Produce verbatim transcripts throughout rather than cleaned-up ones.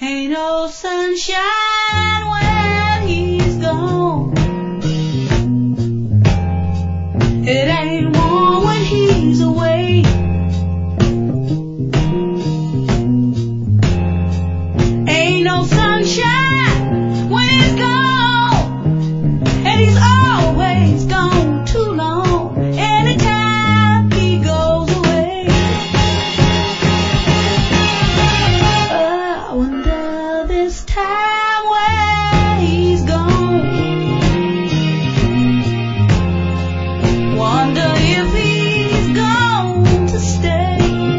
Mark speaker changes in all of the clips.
Speaker 1: Ain't no sunshine when he's gone. It ain't warm when he's away. Ain't no sunshine when he's gone. And he's always gone too long. Anytime he goes away. I wonder this time where he's gone. Wonder if he's gone to stay.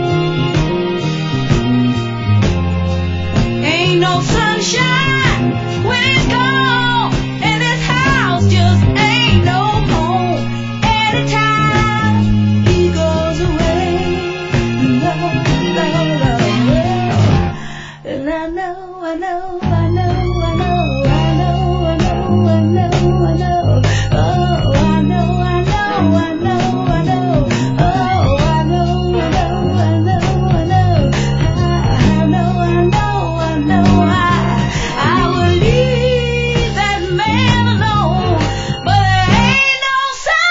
Speaker 1: Ain't no sunshine when he's gone, and this house just ain't no home. Anytime he goes away, love, love, love, love. And I know, I know, I know, I know, I know, I know, I know, I know. Oh, I know, I know, I know, I know. Oh, I know, I know, I know, I know. I know, I know, I know. I, I will leave that man alone, but there ain't no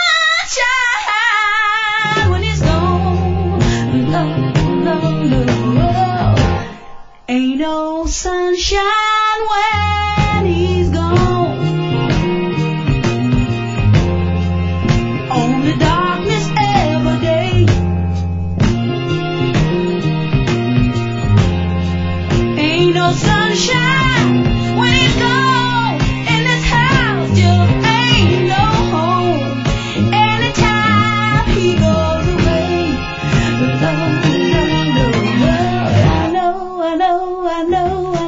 Speaker 1: sunshine when he's gone. No, no, no. Ain't no sunshine when he's gone. Only darkness every day. Ain't no sunshine when he's gone, and this house just ain't no home. Anytime he goes away, love, love, love, love. I know, I know, I know,